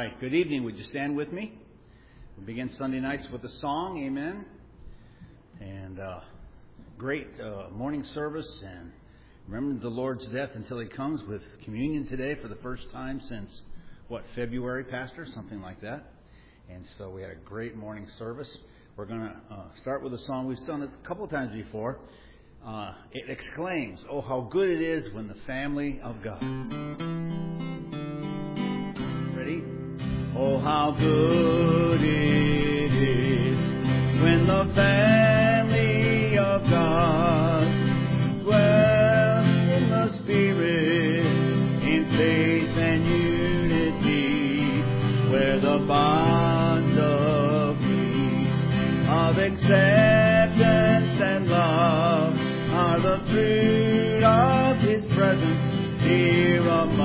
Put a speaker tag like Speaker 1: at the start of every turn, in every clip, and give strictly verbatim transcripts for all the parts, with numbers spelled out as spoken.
Speaker 1: right, good evening. Would you stand with me? We'll begin Sunday nights with a song, amen. And uh, great uh, morning service, and remember the Lord's death until He comes with communion today for the first time since, what, February, Pastor? Something like that. And so we had a great morning service. We're going to uh, start with a song we've sung it a couple of times before. Uh, it exclaims, "Oh, how good it is when the family of God." Ready? Oh, how good it is when the family of God dwells in the Spirit, in faith and unity, where the bonds of peace, of acceptance and love are the fruit of His presence here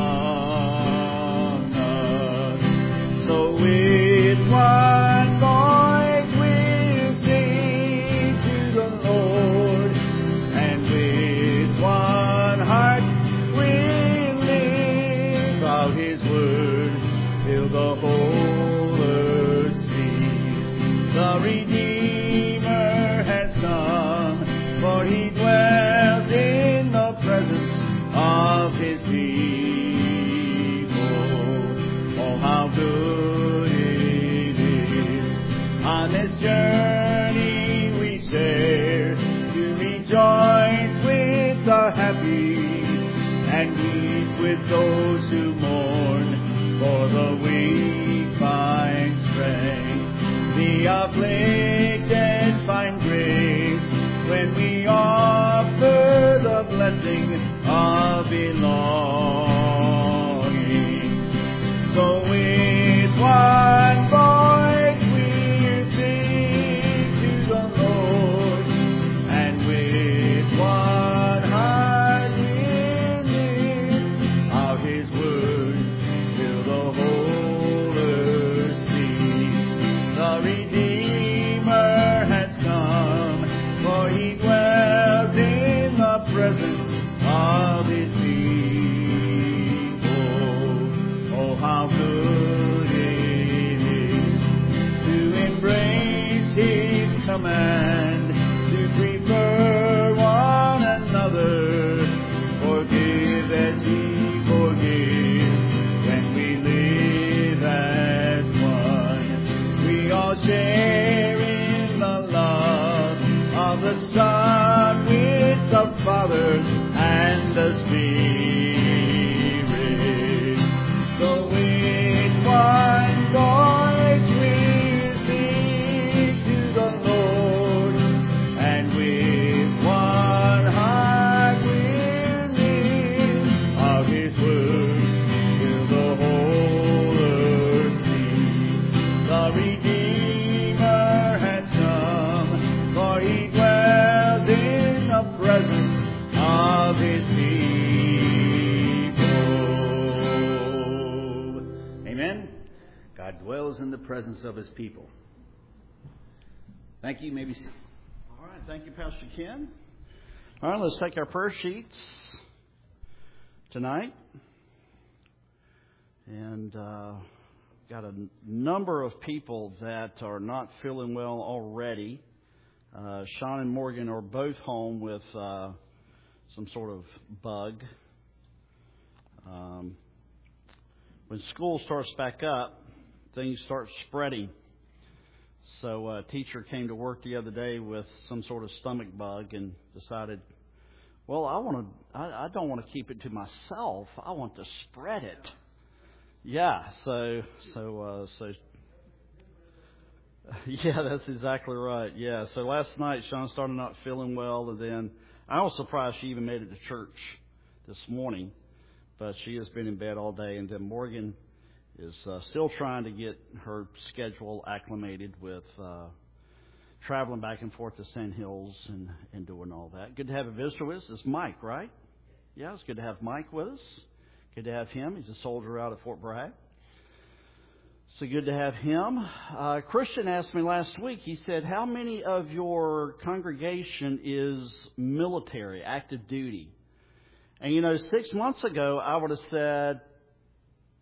Speaker 1: among us. So with one voice we'll sing to the Lord, and with one heart we'll live out His word till the whole earth sees. The Redeemer has come, for He dwells in the presence of His people. Oh, how good it is on this journey we share to rejoice with the happy and weep with those who mourn, for the weak find strength, the afflicted find grace when we offer the blessing of belonging. So with one voice we'll sing to the Lord, and with one heart we'll live out His word till the whole earth sees. The Redeemer has come, for He dwells in the presence of His people. Oh, how good it is to embrace His command, to prefer one another, forgive as He forgives, when we live as one. We all share in the love of the Son with the Father and the Spirit. So with one voice we'll sing to the Lord, and with one heart we'll live of His word till the whole earth sees. The Redeemer has come, for He dwells in the presence of His people. Amen. God dwells in the presence of His people. Thank you. Maybe.
Speaker 2: All right. Thank you, Pastor Ken. All right. Let's take our prayer sheets tonight. And uh, got a number of people that are not feeling well already. Uh, Sean and Morgan are both home with uh, some sort of bug. Um, when school starts back up, things start spreading. So a teacher came to work the other day with some sort of stomach bug and decided, well, I want to. I, I don't want to keep it to myself. I want to spread it. Yeah. So so uh, so. Yeah, that's exactly right. Yeah. So last night, Sean started not feeling well, and then I was surprised she even made it to church this morning. But she has been in bed all day, and then Morgan is uh, still trying to get her schedule acclimated with uh, traveling back and forth to Sand Hills and, and doing all that. Good to have a visitor with us. It's Mike, right? Yeah, it's good to have Mike with us. Good to have him. He's a soldier out at Fort Bragg. So good to have him. Uh, Christian asked me last week, he said, how many of your congregation is military, active duty? And, you know, six months ago, I would have said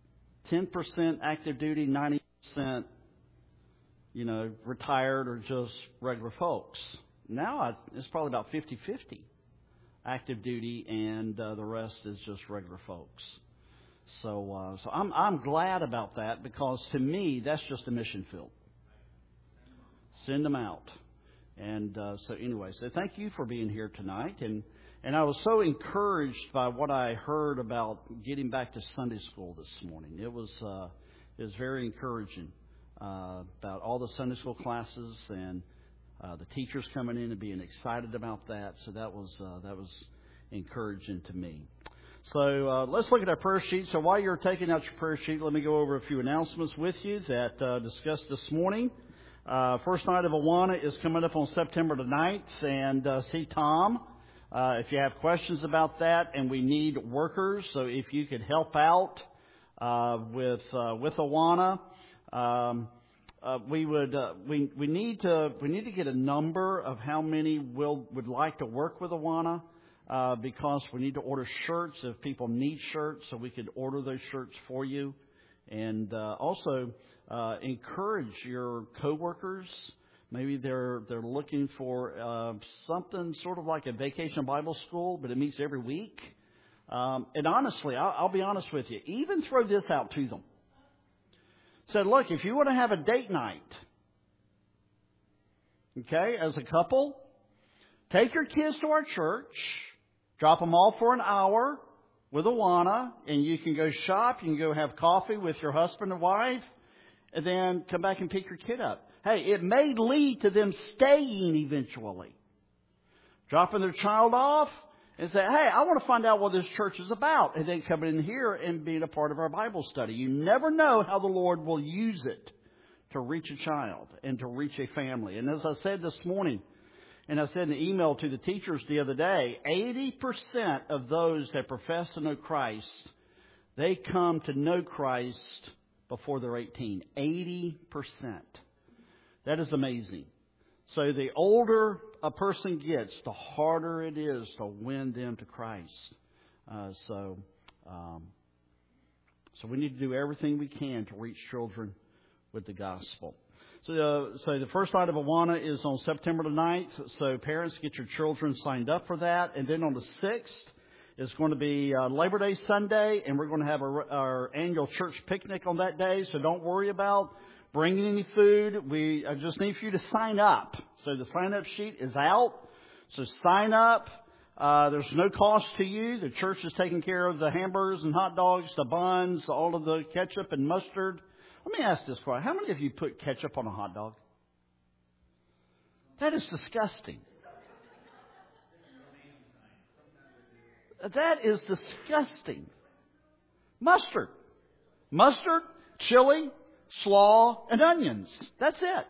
Speaker 2: ten percent active duty, ninety percent, you know, retired or just regular folks. Now I, it's probably about fifty-fifty active duty, and uh, the rest is just regular folks. So, uh, so I'm I'm glad about that, because to me that's just a mission field. Send them out, and uh, so anyway, so thank you for being here tonight, and and I was so encouraged by what I heard about getting back to Sunday school this morning. It was uh, it was very encouraging uh, about all the Sunday school classes and uh, the teachers coming in and being excited about that. So that was uh, that was encouraging to me. So uh, let's look at our prayer sheet. So while you're taking out your prayer sheet, let me go over a few announcements with you that uh, discussed this morning. Uh, first night of Awana is coming up on September the ninth, and uh, see Tom uh, if you have questions about that. And we need workers, so if you could help out uh, with uh, with Awana, um, uh, we would uh, we we need to we need to get a number of how many will would like to work with Awana. Uh, because we need to order shirts if people need shirts, so we could order those shirts for you. And uh, also uh, encourage your coworkers. Maybe they're they're looking for uh, something sort of like a vacation Bible school, but it meets every week. Um, and honestly, I'll, I'll be honest with you, even throw this out to them. Say, look, if you want to have a date night, okay, as a couple, take your kids to our church. Drop them off for an hour with Awana, and you can go shop. You can go have coffee with your husband and wife, and then come back and pick your kid up. Hey, it may lead to them staying eventually. Dropping their child off and say, hey, I want to find out what this church is about, and then coming in here and being a part of our Bible study. You never know how the Lord will use it to reach a child and to reach a family. And as I said this morning, and I said in the email to the teachers the other day, eighty percent of those that profess to know Christ, they come to know Christ before they're eighteen. eighty percent. That is amazing. So the older a person gets, the harder it is to win them to Christ. Uh, so, um, so we need to do everything we can to reach children with the gospel. So, uh, so the first night of Awana is on September the ninth. So parents, get your children signed up for that. And then on the sixth is going to be uh, Labor Day Sunday, and we're going to have our, our annual church picnic on that day. So don't worry about bringing any food. We I just need for you to sign up. So the sign-up sheet is out. So sign up. Uh, there's no cost to you. The church is taking care of the hamburgers and hot dogs, the buns, all of the ketchup and mustard. Let me ask this question. How many of you put ketchup on a hot dog? That is disgusting. That is disgusting. Mustard. Mustard, chili, slaw, and onions. That's it.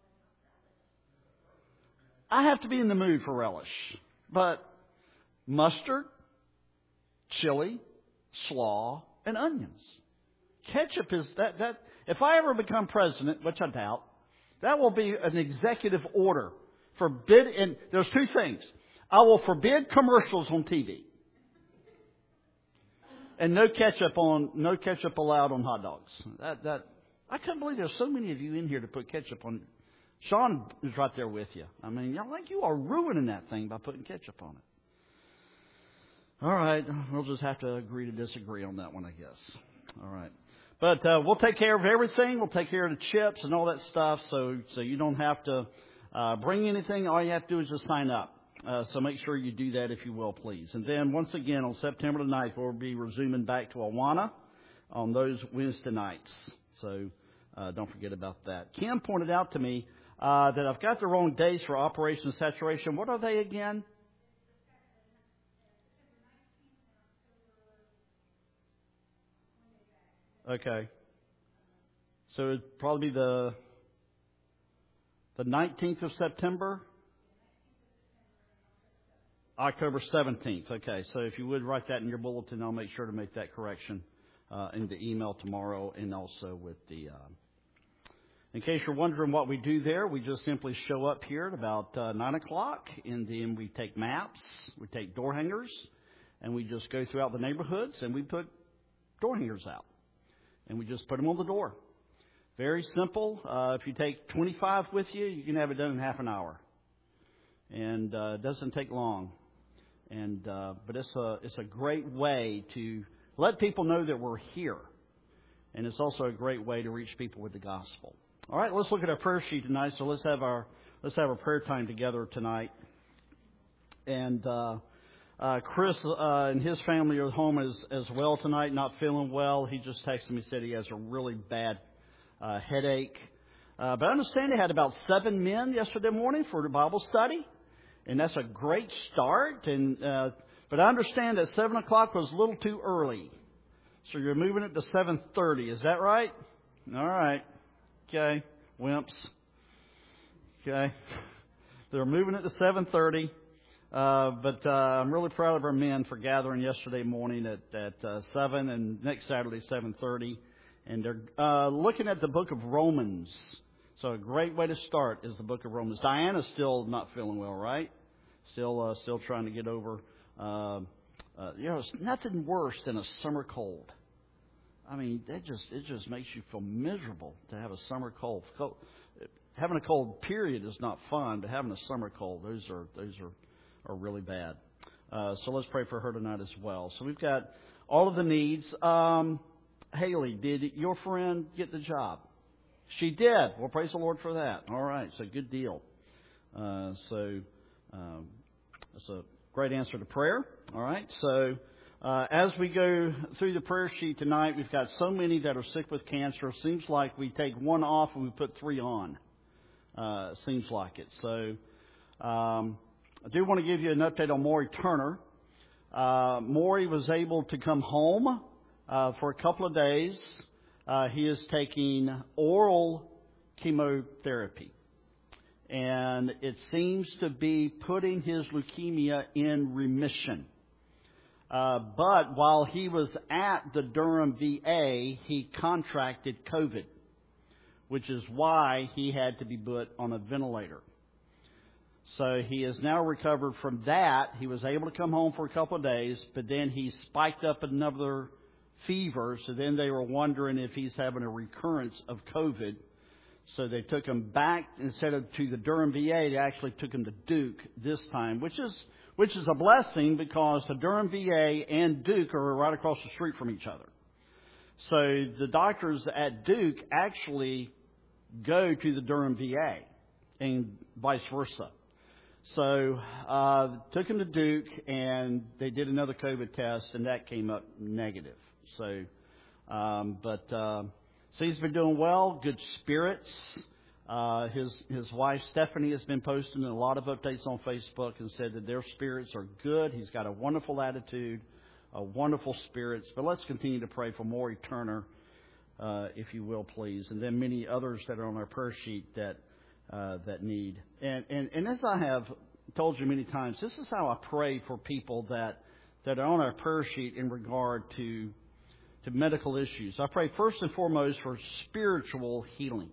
Speaker 2: I have to be in the mood for relish. But mustard, chili, slaw, and onions. Ketchup is that that if I ever become president, which I doubt, that will be an executive order. Forbid, and there's two things. I will forbid commercials on T V. And no ketchup on no ketchup allowed on hot dogs. That that I can't believe there's so many of you in here to put ketchup on. Sean is right there with you. I mean, y'all like you are ruining that thing by putting ketchup on it. All right, we'll just have to agree to disagree on that one, I guess. All right. But uh, we'll take care of everything. We'll take care of the chips and all that stuff, so so you don't have to uh, bring anything. All you have to do is just sign up. Uh, so make sure you do that if you will, please. And then once again on September the ninth, we'll be resuming back to Awana on those Wednesday nights. So uh, don't forget about that. Kim pointed out to me uh, that I've got the wrong days for Operation Saturation. What are they again? Okay. So it'd probably be the the nineteenth of September? October seventeenth. Okay. So if you would write that in your bulletin, I'll make sure to make that correction uh, in the email tomorrow, and also with the... Uh, in case you're wondering what we do there, we just simply show up here at about uh, nine o'clock, and then we take maps, we take door hangers, and we just go throughout the neighborhoods, and we put door hangers out. and we just put them on the door. Very simple. Uh, if you take twenty-five with you, you can have it done in half an hour, and uh, it doesn't take long. And uh, but it's a it's a great way to let people know that we're here, and it's also a great way to reach people with the gospel. All right, let's look at our prayer sheet tonight. So let's have our let's have our prayer time together tonight. And uh, uh, Chris uh, and his family are home as as well tonight, not feeling well. He just texted me, said he has a really bad uh, headache. Uh, but I understand they had about seven men yesterday morning for the Bible study, and that's a great start. And uh, but I understand that seven o'clock was a little too early, so you're moving it to seven thirty. Is that right? All right. Okay, wimps. Okay, they're moving it to seven thirty. Uh, but uh, I'm really proud of our men for gathering yesterday morning at, at uh, seven and next Saturday, seven thirty. And they're uh, looking at the book of Romans. So a great way to start is the book of Romans. Diana's still not feeling well, right? Still uh, still trying to get over. Uh, uh, you know, it's nothing worse than a summer cold. I mean, that just it just makes you feel miserable to have a summer cold. cold. Having a cold, period, is not fun, but having a summer cold, those are those are are really bad. Uh, so let's pray for her tonight as well. So we've got all of the needs. Um, Haley, did your friend get the job? She did. Well, praise the Lord for that. All right, so good deal. Uh, so um, that's a great answer to prayer. All right, so uh, as we go through the prayer sheet tonight, we've got so many that are sick with cancer. It seems like we take one off and we put three on. Uh, it seems like it. So um, I do want to give you an update on Maury Turner. Uh, Maury was able to come home uh, for a couple of days. Uh, he is taking oral chemotherapy, and it seems to be putting his leukemia in remission. Uh, but while he was at the Durham V A, he contracted COVID, which is why he had to be put on a ventilator. So he is now recovered from that. He was able to come home for a couple of days, but then he spiked up another fever. So then they were wondering if he's having a recurrence of COVID. So they took him back instead of to the Durham V A. They actually took him to Duke this time, which is which is a blessing because the Durham V A and Duke are right across the street from each other. So the doctors at Duke actually go to the Durham V A and vice versa. So uh, took him to Duke, and they did another COVID test, and that came up negative. So, um, but uh, so he's been doing well, good spirits. Uh, his his wife Stephanie has been posting a lot of updates on Facebook and said that their spirits are good. He's got a wonderful attitude, a wonderful spirits. But let's continue to pray for Maury Turner, uh, if you will, please, and then many others that are on our prayer sheet that. Uh, that need. And, and, and as I have told you many times, this is how I pray for people that, that are on our prayer sheet in regard to, to medical issues. I pray first and foremost for spiritual healing,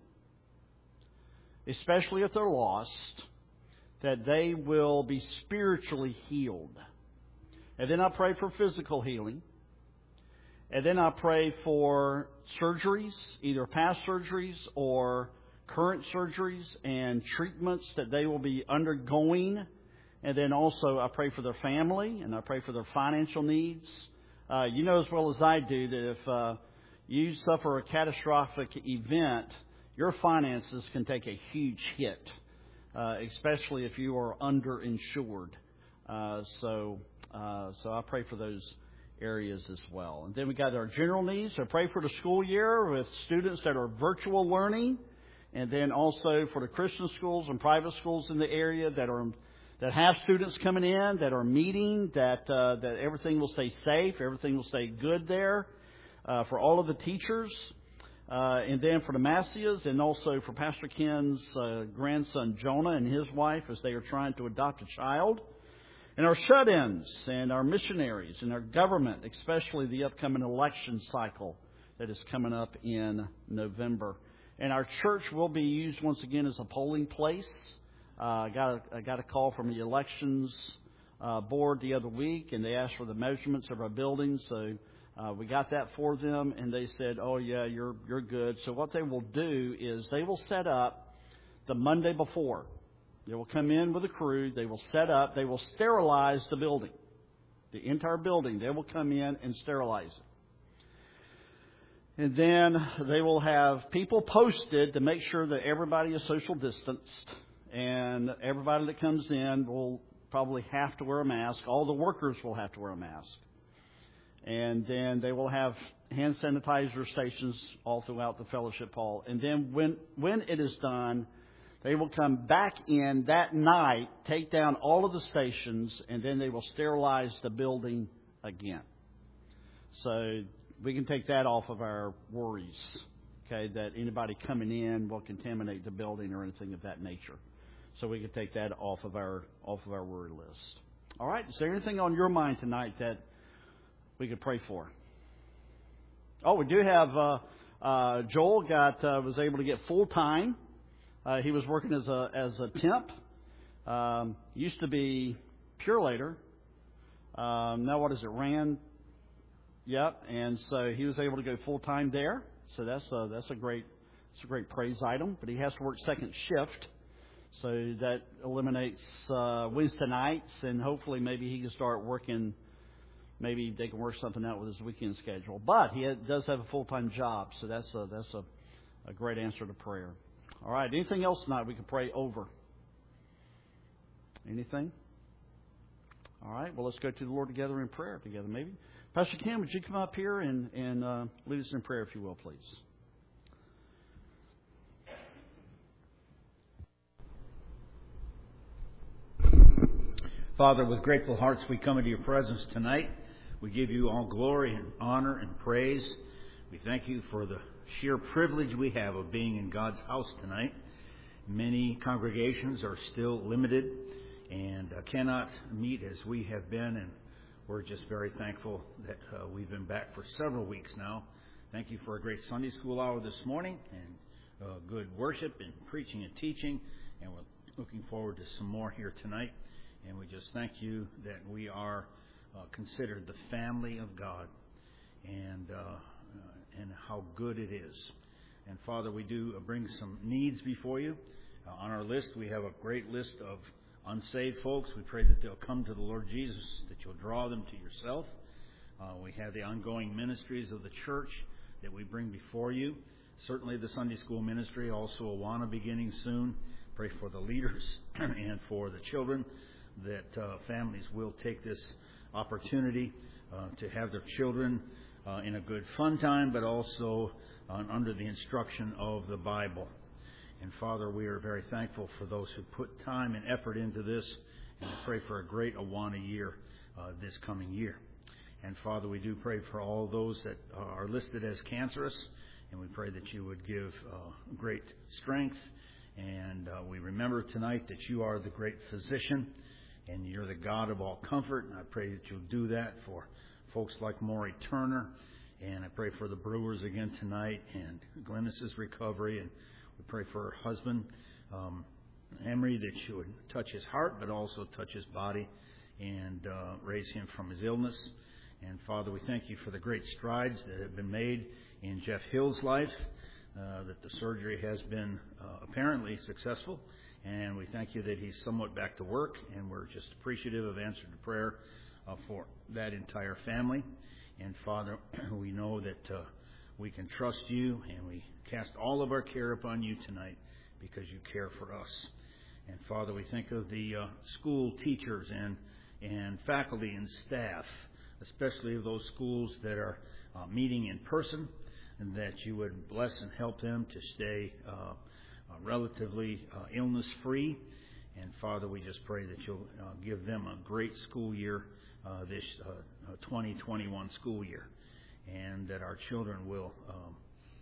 Speaker 2: especially if they're lost, that they will be spiritually healed. And then I pray for physical healing. And then I pray for surgeries, either past surgeries or current surgeries and treatments that they will be undergoing. And then also I pray for their family and I pray for their financial needs. Uh, you know as well as I do that if uh, you suffer a catastrophic event, your finances can take a huge hit, uh, especially if you are underinsured. Uh, so, uh, so I pray for those areas as well. And then we got our general needs. I pray for the school year with students that are virtual learning. And then also for the Christian schools and private schools in the area that are that have students coming in, that are meeting, that uh, that everything will stay safe, everything will stay good there. Uh, for all of the teachers, uh, and then for the Massias, and also for Pastor Ken's uh, grandson Jonah and his wife as they are trying to adopt a child. And our shut-ins and our missionaries and our government, especially the upcoming election cycle that is coming up in November. And our church will be used once again as a polling place. Uh, I got a, I got a call from the elections uh, board the other week, and they asked for the measurements of our building. So Uh, we got that for them, and they said, "Oh yeah, you're you're good." So what they will do is they will set up the Monday before. They will come in with a crew. They will set up. They will sterilize the building, the entire building. They will come in and sterilize it, and then they will have people posted to make sure that everybody is social distanced, and everybody that comes in will probably have to wear a mask. All the workers will have to wear a mask. And then they will have hand sanitizer stations all throughout the fellowship hall. And then when when it is done, they will come back in that night, take down all of the stations, and then they will sterilize the building again. So we can take that off of our worries, okay, that anybody coming in will contaminate the building or anything of that nature. So we can take that off of our off of our worry list. All right, is there anything on your mind tonight that we could pray for? Oh, we do have uh, uh, Joel got uh, was able to get full time. Uh, he was working as a as a temp. Um, used to be Purelator. Um, now what is it? Rand. Yep. And so he was able to go full time there. So that's a, that's a great it's a great praise item. But he has to work second shift. So that eliminates uh, Wednesday nights, and hopefully maybe he can start working. Maybe they can work something out with his weekend schedule. But he has, does have a full-time job, so that's a, that's a, a great answer to prayer. All right, anything else tonight we can pray over? Anything? All right, well, let's go to the Lord together in prayer together, maybe. Pastor Ken, would you come up here and, and uh, lead us in prayer, if you will, please?
Speaker 1: Father, with grateful hearts we come into your presence tonight. We give you all glory and honor and praise. We thank you for the sheer privilege we have of being in God's house tonight. Many congregations are still limited and uh, cannot meet as we have been, and we're just very thankful that uh, we've been back for several weeks now. Thank you for a great Sunday school hour this morning and uh, good worship and preaching and teaching, and we're looking forward to some more here tonight. And we just thank you that we are uh, considered the family of God, and uh, uh, and how good it is. And Father, we do bring some needs before you. Uh, on our list, we have a great list of unsaved folks. We pray that they'll come to the Lord Jesus, that you'll draw them to yourself. Uh, we have the ongoing ministries of the church that we bring before you. Certainly the Sunday school ministry, also Awana beginning soon. Pray for the leaders and for the children, that uh, families will take this opportunity uh, to have their children uh, in a good fun time, but also uh, under the instruction of the Bible. And Father, we are very thankful for those who put time and effort into this, and we pray for a great Awana year uh, this coming year. And Father, we do pray for all those that are listed as cancerous, and we pray that you would give uh, great strength. And uh, we remember tonight that you are the great physician, and you're the God of all comfort. And I pray that you'll do that for folks like Maury Turner. And I pray for the Brewers again tonight and Glennis's recovery. And we pray for her husband, um, Emery, that you would touch his heart, but also touch his body and uh, raise him from his illness. And Father, we thank you for the great strides that have been made in Jeff Hill's life, uh, that the surgery has been uh, apparently successful. And we thank you that he's somewhat back to work, and we're just appreciative of answer to prayer uh, for that entire family. And Father, we know that uh, we can trust you, and we cast all of our care upon you tonight because you care for us. And Father, we think of the uh, school teachers and, and faculty and staff, especially of those schools that are uh, meeting in person, and that you would bless and help them to stay uh, Uh, relatively uh, illness-free. And Father, we just pray that you'll uh, give them a great school year, uh, this uh, uh, twenty twenty-one school year, and that our children will um,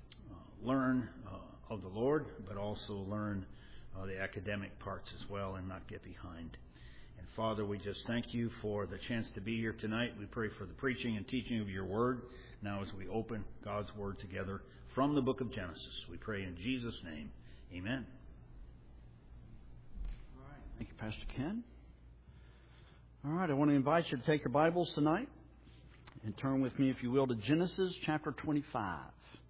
Speaker 1: uh, learn uh, of the Lord, but also learn uh, the academic parts as well and not get behind. And Father, we just thank you for the chance to be here tonight. We pray for the preaching and teaching of your word now as we open God's word together from the book of Genesis. We pray in Jesus' name. Amen.
Speaker 2: All right. Thank you, Pastor Ken. All right. I want to invite you to take your Bibles tonight and turn with me, if you will, to Genesis chapter twenty-five.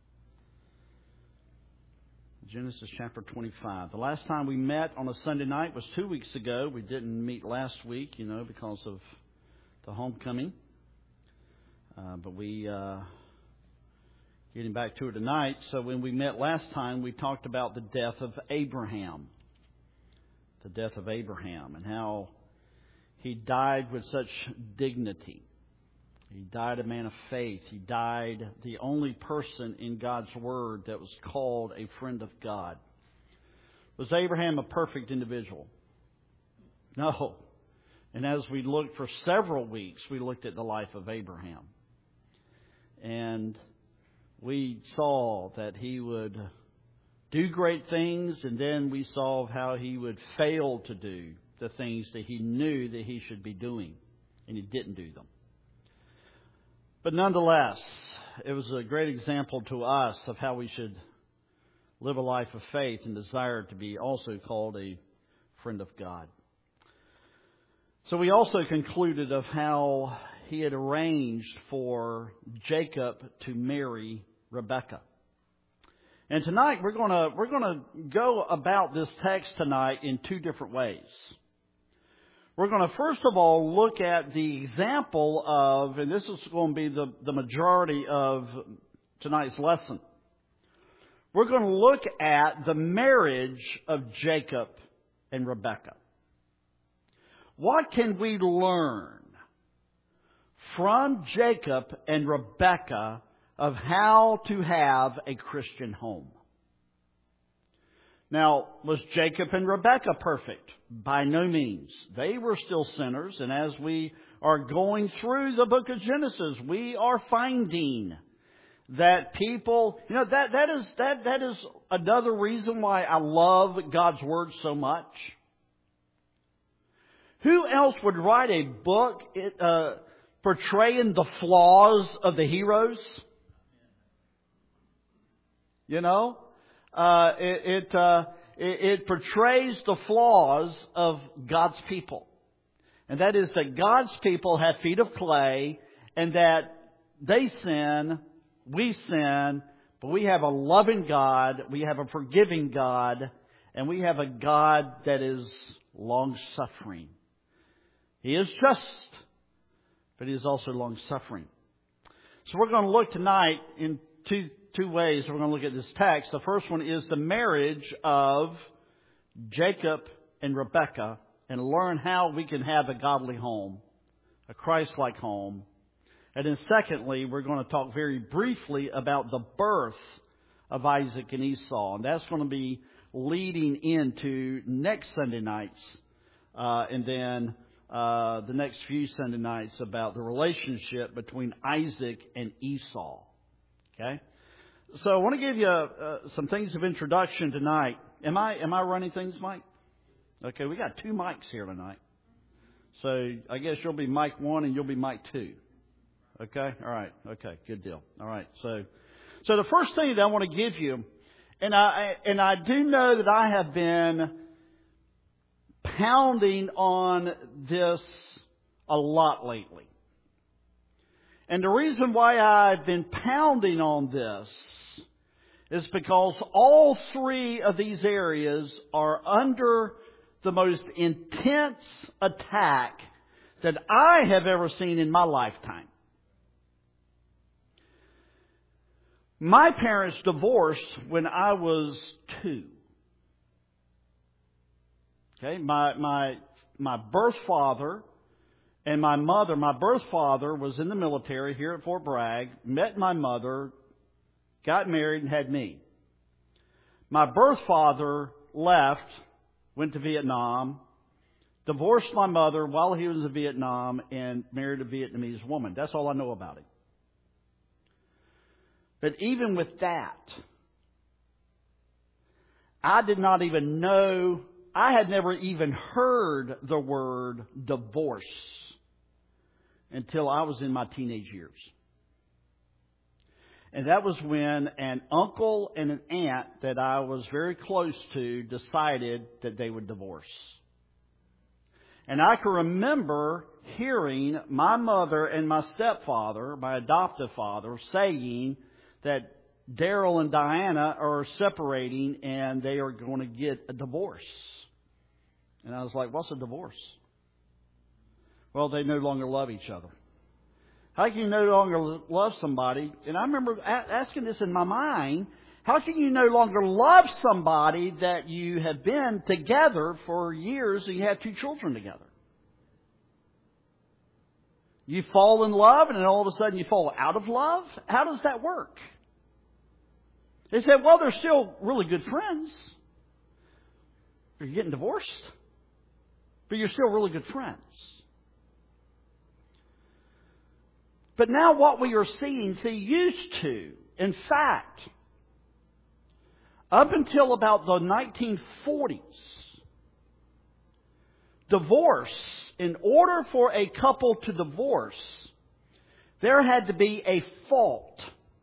Speaker 2: Genesis chapter twenty-five. The last time we met on a Sunday night was two weeks ago. We didn't meet last week, you know, because of the homecoming. Uh, but we uh, getting back to it tonight. So when we met last time, we talked about the death of Abraham. The death of Abraham and how he died with such dignity. He died a man of faith. He died the only person in God's Word that was called a friend of God. Was Abraham a perfect individual? No. And as we looked for several weeks, we looked at the life of Abraham. And we saw that he would do great things, and then we saw how he would fail to do the things that he knew that he should be doing, and he didn't do them. But nonetheless, it was a great example to us of how we should live a life of faith and desire to be also called a friend of God. So we also concluded of how he had arranged for Jacob to marry Rebekah. And tonight we're going to we're going to go about this text tonight in two different ways. We're going to first of all look at the example of, and this is going to be the, the majority of tonight's lesson. We're going to look at the marriage of Jacob and Rebekah. What can we learn from Jacob and Rebekah of how to have a Christian home? Now, was Jacob and Rebekah perfect? By no means. They were still sinners, and as we are going through the book of Genesis, we are finding that people, you know, that, that is, that, that is another reason why I love God's Word so much. Who else would write a book uh, portraying the flaws of the heroes? You know? Uh, it it, uh, it it portrays the flaws of God's people. And that is that God's people have feet of clay, and that they sin, we sin, but we have a loving God, we have a forgiving God, and we have a God that is long-suffering. He is just, but He is also long-suffering. So we're going to look tonight in two Two ways we're going to look at this text. The first one is the marriage of Jacob and Rebekah, and learn how we can have a godly home, a Christ-like home. And then secondly, we're going to talk very briefly about the birth of Isaac and Esau. And that's going to be leading into next Sunday nights, uh, and then uh, the next few Sunday nights about the relationship between Isaac and Esau. Okay? So I want to give you uh, some things of introduction tonight. Am I am I running things, Mike? Okay, we got two mics here tonight. So I guess you'll be mic one and you'll be mic two. Okay? All right. Okay, good deal. All right. So so the first thing that I want to give you, and I and I do know that I have been pounding on this a lot lately. And the reason why I've been pounding on this is because all three of these areas are under the most intense attack that I have ever seen in my lifetime. My parents divorced when I was two. Okay, my my my birth father and my mother, my birth father was in the military here at Fort Bragg, met my mother, got married, and had me. My birth father left, went to Vietnam, divorced my mother while he was in Vietnam, and married a Vietnamese woman. That's all I know about him. But even with that, I did not even know, I had never even heard the word divorce until I was in my teenage years. And that was when an uncle and an aunt that I was very close to decided that they would divorce. And I can remember hearing my mother and my stepfather, my adoptive father, saying that Daryl and Diana are separating and they are going to get a divorce. And I was like, what's a divorce? Well, they no longer love each other. How can you no longer love somebody? And I remember asking this in my mind. How can you no longer love somebody that you have been together for years and you have two children together? You fall in love and then all of a sudden you fall out of love? How does that work? They said, well, they're still really good friends. You're getting divorced, but you're still really good friends. But now what we are seeing, see, used to, in fact, up until about the nineteen forties, divorce, in order for a couple to divorce, there had to be a fault.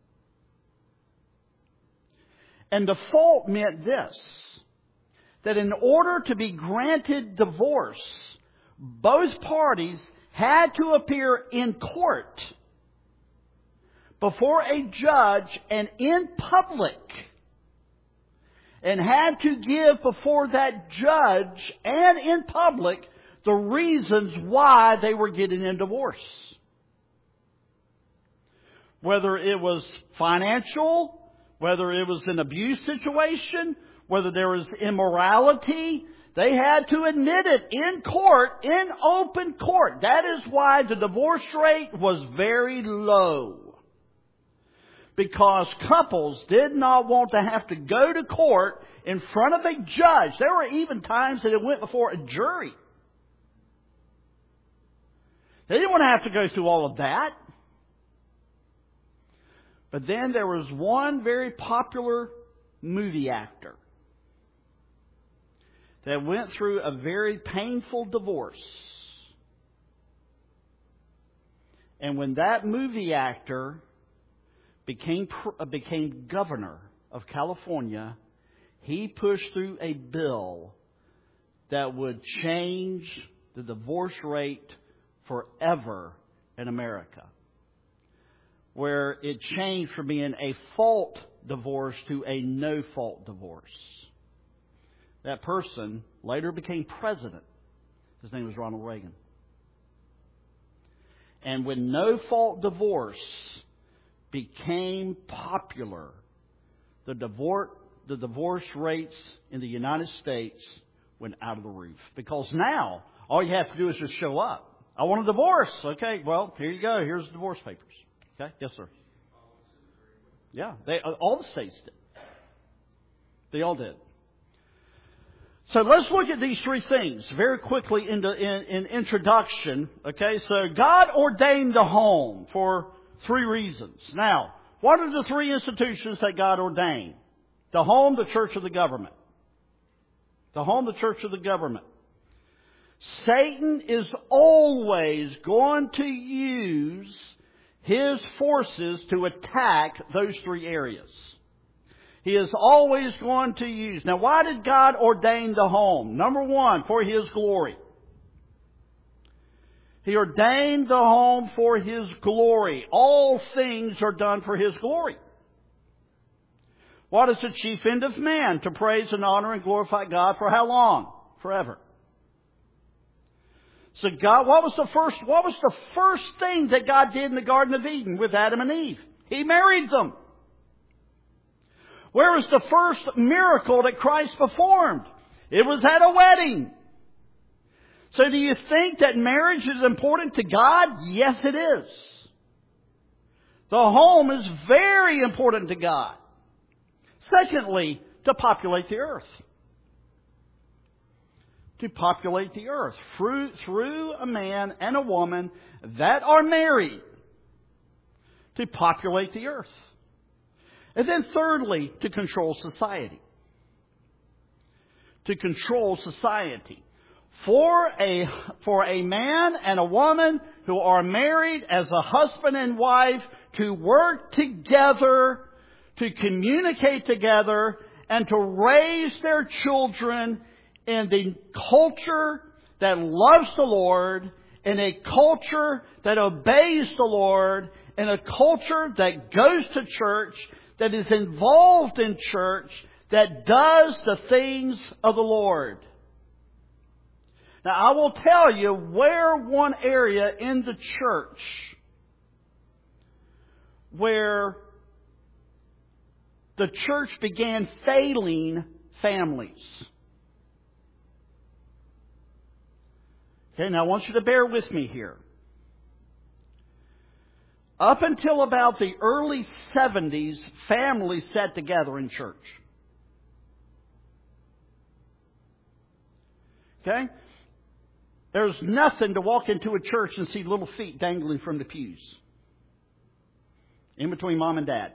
Speaker 2: And the fault meant this, that in order to be granted divorce, both parties had to appear in court before a judge and in public, and had to give before that judge and in public the reasons why they were getting a divorce. Whether it was financial, whether it was an abuse situation, whether there was immorality, they had to admit it in court, in open court. That is why the divorce rate was very low. Because couples did not want to have to go to court in front of a judge. There were even times that it went before a jury. They didn't want to have to go through all of that. But then there was one very popular movie actor that went through a very painful divorce. And when that movie actor became became governor of California, he pushed through a bill that would change the divorce rate forever in America, where it changed from being a fault divorce to a no-fault divorce. That person later became president. His name was Ronald Reagan. And when no-fault divorce became popular, the divorce, the divorce rates in the United States went out of the roof. Because now, all you have to do is just show up. I want a divorce. Okay, well, here you go. Here's the divorce papers. Okay, yes, sir. Yeah, they all the states did. They all did. So let's look at these three things very quickly in, the, in, in introduction. Okay, so God ordained the home for three reasons. Now, what are the three institutions that God ordained? The home, the church, or the government? The home, the church, or the government? Satan is always going to use his forces to attack those three areas. He is always going to use. Now, why did God ordain the home? Number one, for His glory. He ordained the home for His glory. All things are done for His glory. What is the chief end of man? To praise and honor and glorify God for how long? Forever. So God, what was the first, what was the first thing that God did in the Garden of Eden with Adam and Eve? He married them. Where was the first miracle that Christ performed? It was at a wedding. So do you think that marriage is important to God? Yes, it is. The home is very important to God. Secondly, to populate the earth. To populate the earth through, through a man and a woman that are married. To populate the earth. And then thirdly, to control society. To control society. For a, for a man and a woman who are married as a husband and wife to work together, to communicate together, and to raise their children in the culture that loves the Lord, in a culture that obeys the Lord, in a culture that goes to church, that is involved in church, that does the things of the Lord. Now, I will tell you where one area in the church where the church began failing families. Okay, now I want you to bear with me here. Up until about the early seventies, families sat together in church. Okay? There's nothing to walk into a church and see little feet dangling from the pews in between mom and dad.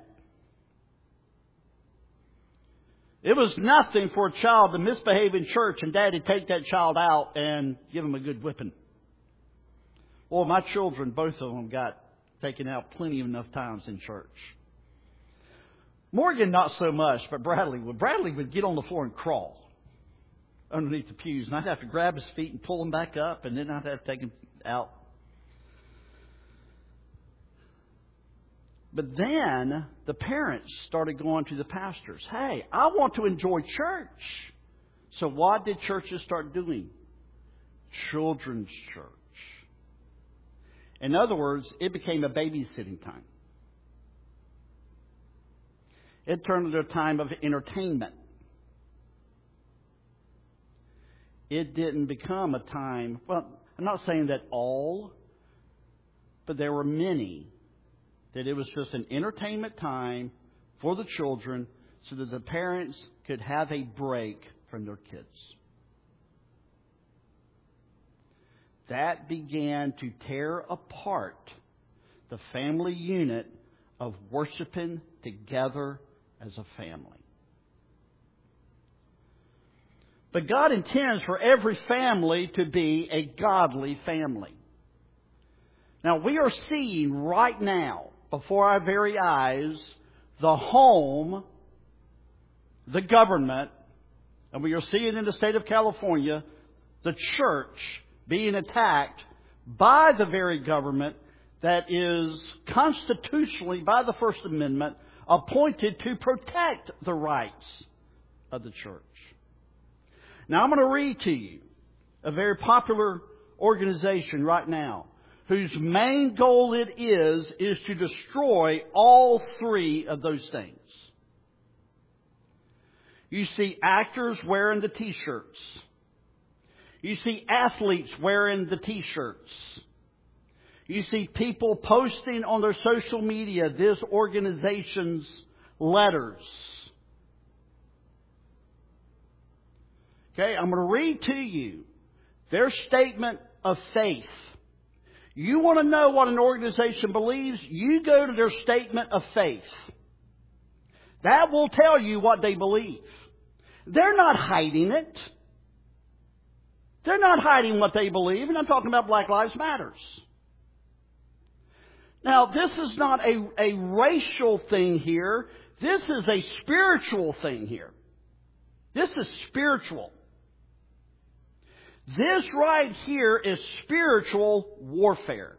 Speaker 2: It was nothing for a child to misbehave in church and daddy take that child out and give him a good whipping. Well, my children, both of them, got taken out plenty enough times in church. Morgan, not so much, but Bradley would. Bradley would get on the floor and crawl underneath the pews, and I'd have to grab his feet and pull him back up, and then I'd have to take him out. But then the parents started going to the pastors. Hey, I want to enjoy church. So what did churches start doing? Children's church. In other words, it became a babysitting time. It turned into a time of entertainment. It didn't become a time, well, I'm not saying that all, but there were many, that it was just an entertainment time for the children so that the parents could have a break from their kids. That began to tear apart the family unit of worshiping together as a family. But God intends for every family to be a godly family. Now, we are seeing right now, before our very eyes, the home, the government, and we are seeing in the state of California, the church being attacked by the very government that is constitutionally, by the First Amendment, appointed to protect the rights of the church. Now, I'm going to read to you a very popular organization right now whose main goal it is, is to destroy all three of those things. You see actors wearing the T-shirts. You see athletes wearing the T-shirts. You see people posting on their social media this organization's letters. Okay, I'm going to read to you their statement of faith. You want to know what an organization believes? You go to their statement of faith. That will tell you what they believe. They're not hiding it. They're not hiding what they believe, and I'm talking about Black Lives Matter. Now, this is not a, a racial thing here. This is a spiritual thing here. This is spiritual. This right here is spiritual warfare.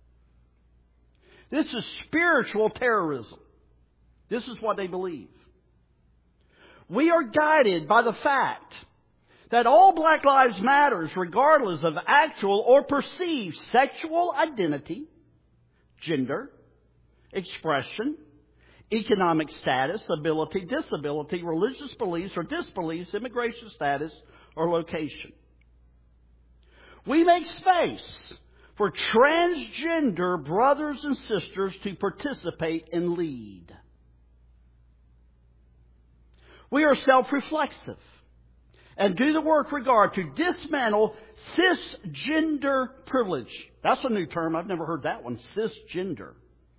Speaker 2: This is spiritual terrorism. This is what they believe. We are guided by the fact that all Black Lives Matter, regardless of actual or perceived sexual identity, gender, expression, economic status, ability, disability, religious beliefs or disbeliefs, immigration status, or location. We make space for transgender brothers and sisters to participate and lead. We are self-reflexive and do the work regard to dismantle cisgender privilege. That's a new term. I've never heard that one. Cisgender.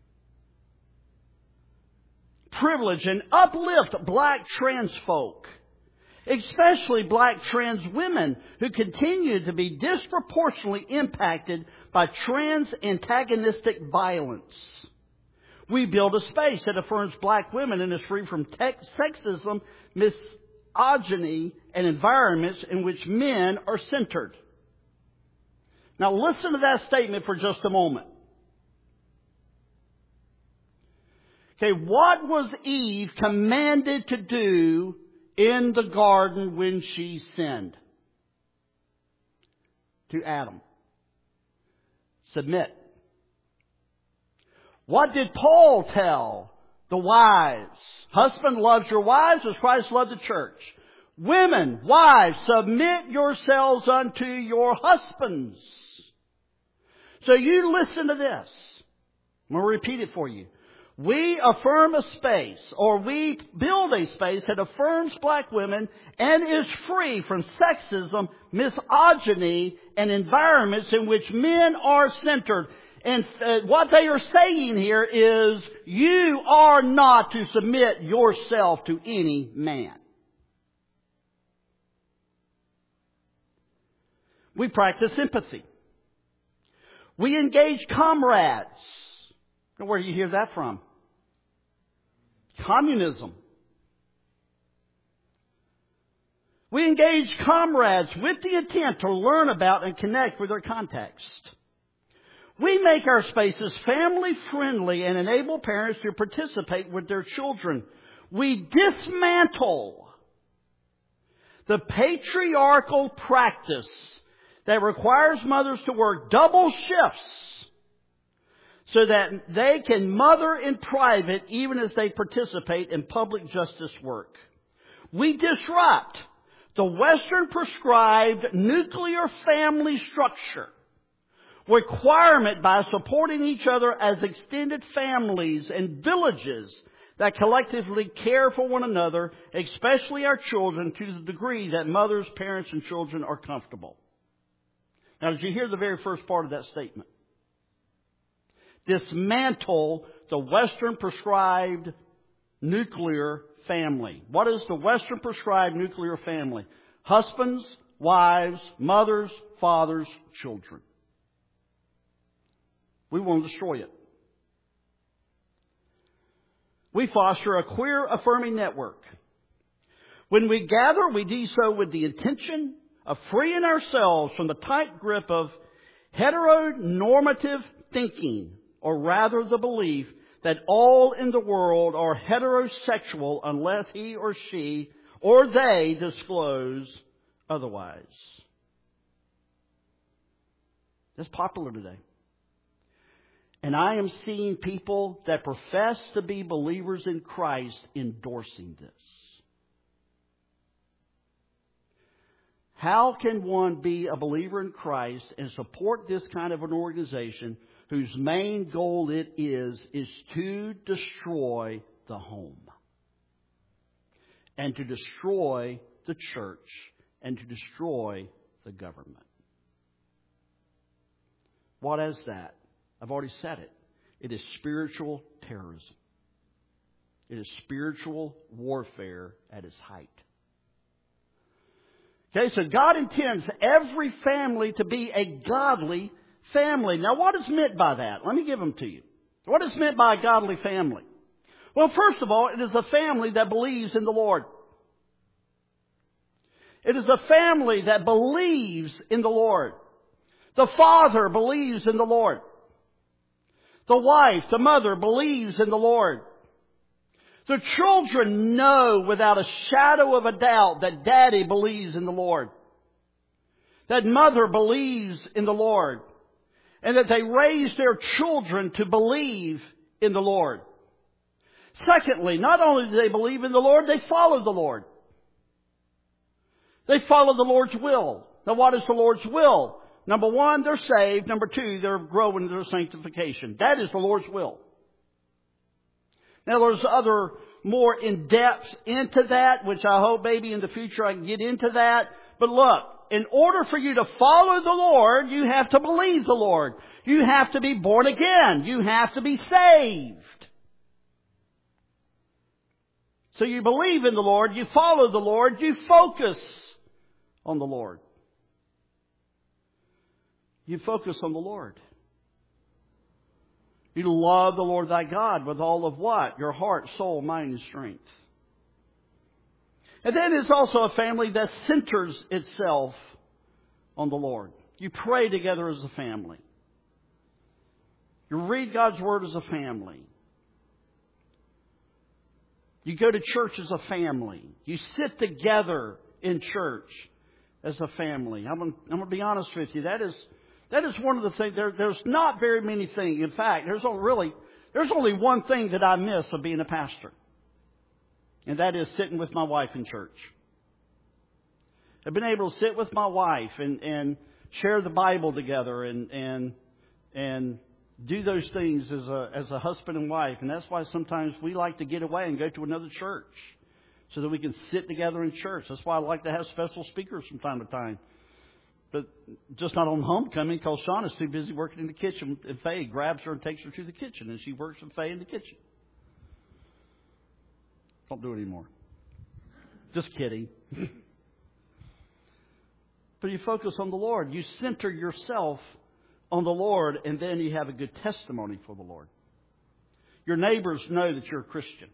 Speaker 2: Privilege and uplift black trans folk, especially black trans women who continue to be disproportionately impacted by trans antagonistic violence. We build a space that affirms black women and is free from tech, sexism, misogyny, and environments in which men are centered. Now listen to that statement for just a moment. Okay, what was Eve commanded to do in the garden when she sinned? To Adam. Submit. What did Paul tell the wives? Husband, loves your wives as Christ loved the church. Women, wives, submit yourselves unto your husbands. So you listen to this. I'm going to repeat it for you. We affirm a space, or we build a space that affirms black women and is free from sexism, misogyny, and environments in which men are centered. And uh, what they are saying here is, you are not to submit yourself to any man. We practice empathy. We engage comrades. Now, where do you hear that from? Communism. We engage comrades with the intent to learn about and connect with their context. We make our spaces family friendly and enable parents to participate with their children. We dismantle the patriarchal practice that requires mothers to work double shifts so that they can mother in private even as they participate in public justice work. We disrupt the Western prescribed nuclear family structure requirement by supporting each other as extended families and villages that collectively care for one another, especially our children, to the degree that mothers, parents, and children are comfortable. Now, did you hear the very first part of that statement? Dismantle the Western prescribed nuclear family. What is the Western prescribed nuclear family? Husbands, wives, mothers, fathers, children. We want to destroy it. We foster a queer affirming network. When we gather, we do so with the intention of freeing ourselves from the tight grip of heteronormative thinking, or rather the belief that all in the world are heterosexual unless he or she or they disclose otherwise. That's popular today. And I am seeing people that profess to be believers in Christ endorsing this. How can one be a believer in Christ and support this kind of an organization whose main goal it is, is to destroy the home and to destroy the church and to destroy the government? What is that? I've already said it. It is spiritual terrorism. It is spiritual warfare at its height. Okay, so God intends every family to be a godly family. Now, what is meant by that? Let me give them to you. What is meant by a godly family? Well, first of all, it is a family that believes in the Lord. It is a family that believes in the Lord. The father believes in the Lord. The wife, the mother, believes in the Lord. The children know without a shadow of a doubt that daddy believes in the Lord. That mother believes in the Lord. And that they raise their children to believe in the Lord. Secondly, not only do they believe in the Lord, they follow the Lord. They follow the Lord's will. Now, what is the Lord's will? Number one, they're saved. Number two, they're growing in their sanctification. That is the Lord's will. Now, there's other more in-depth into that, which I hope maybe in the future I can get into that. But look, in order for you to follow the Lord, you have to believe the Lord. You have to be born again. You have to be saved. So you believe in the Lord, you follow the Lord, you focus on the Lord. You focus on the Lord. You love the Lord thy God with all of what? Your heart, soul, mind, and strength. And then it's also a family that centers itself on the Lord. You pray together as a family. You read God's Word as a family. You go to church as a family. You sit together in church as a family. I'm going to be honest with you. That is that is one of the things. There, there's not very many things. In fact, there's only really there's only one thing that I miss of being a pastor, and that is sitting with my wife in church. I've been able to sit with my wife and, and share the Bible together and and and do those things as a as a husband and wife. And that's why sometimes we like to get away and go to another church so that we can sit together in church. That's why I like to have special speakers from time to time. But just not on homecoming, because Shawn is too busy working in the kitchen, and Faye grabs her and takes her to the kitchen, and she works with Faye in the kitchen. Don't do it anymore. Just kidding. But you focus on the Lord. You center yourself on the Lord, and then you have a good testimony for the Lord. Your neighbors know that you're a Christian.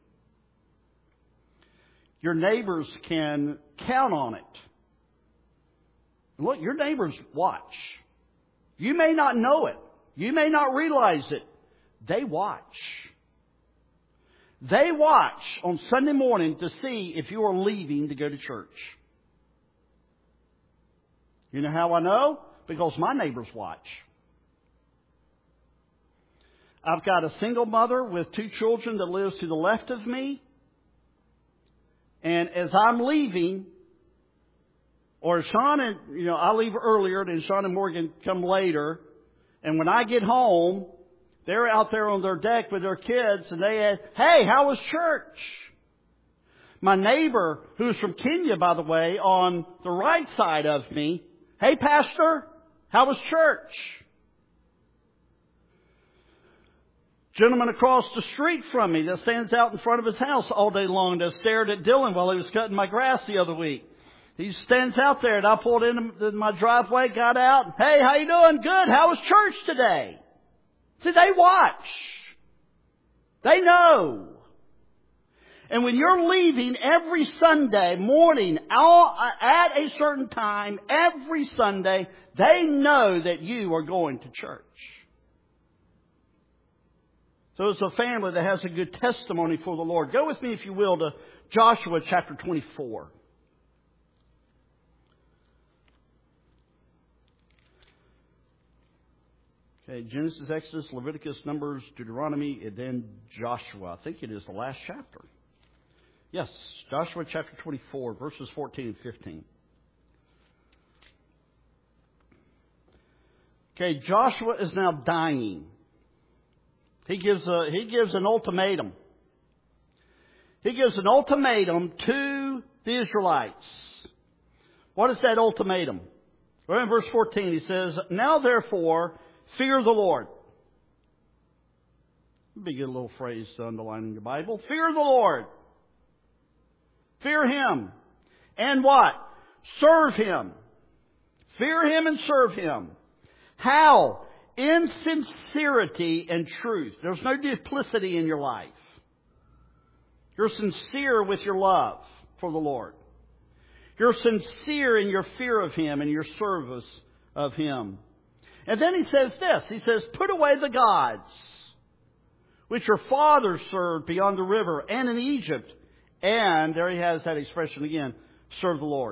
Speaker 2: Your neighbors can count on it. Look, your neighbors watch. You may not know it. You may not realize it. They watch. They watch on Sunday morning to see if you are leaving to go to church. You know how I know? Because my neighbors watch. I've got a single mother with two children that lives to the left of me. And as I'm leaving, or Shawn and, you know, I leave earlier, then Shawn and Morgan come later. And when I get home, they're out there on their deck with their kids, and they ask, hey, how was church? My neighbor, who's from Kenya, by the way, on the right side of me, hey, Pastor, how was church? Gentleman across the street from me that stands out in front of his house all day long that stared at Dylan while he was cutting my grass the other week. He stands out there, and I pulled into my driveway, got out. Hey, how you doing? Good. How was church today? See, they watch. They know. And when you're leaving every Sunday morning at a certain time, every Sunday, they know that you are going to church. So it's a family that has a good testimony for the Lord. Go with me, if you will, to Joshua chapter twenty-four. Okay, Genesis, Exodus, Leviticus, Numbers, Deuteronomy, and then Joshua. I think it is the last chapter. Yes, Joshua chapter twenty-four, verses fourteen and fifteen. Okay, Joshua is now dying. He gives a, he gives an ultimatum. He gives an ultimatum to the Israelites. What is that ultimatum? Well, in verse fourteen, he says, now therefore, fear the Lord. Be a good little phrase to underline in your Bible. Fear the Lord. Fear Him. And what? Serve Him. Fear Him and serve Him. How? In sincerity and truth. There's no duplicity in your life. You're sincere with your love for the Lord. You're sincere in your fear of Him and your service of Him. And then he says this. He says, put away the gods which your fathers served beyond the river and in Egypt. And, there he has that expression again, serve the Lord.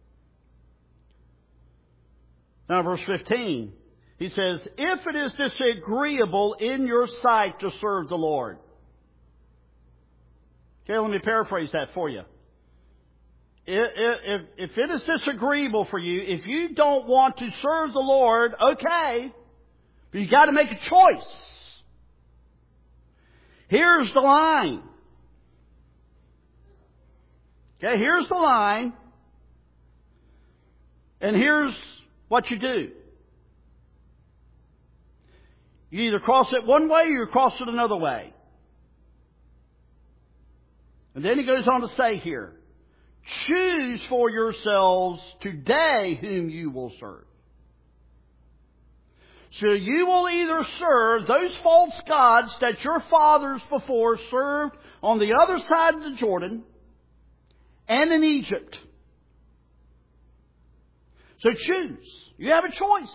Speaker 2: Now verse fifteen. He says, if it is disagreeable in your sight to serve the Lord. Okay, let me paraphrase that for you. If, if, if it is disagreeable for you, if you don't want to serve the Lord, okay, but you got to make a choice. Here's the line. Okay, here's the line. And here's what you do. You either cross it one way or you cross it another way. And then he goes on to say here, choose for yourselves today whom you will serve. So you will either serve those false gods that your fathers before served on the other side of the Jordan and in Egypt. So choose. You have a choice.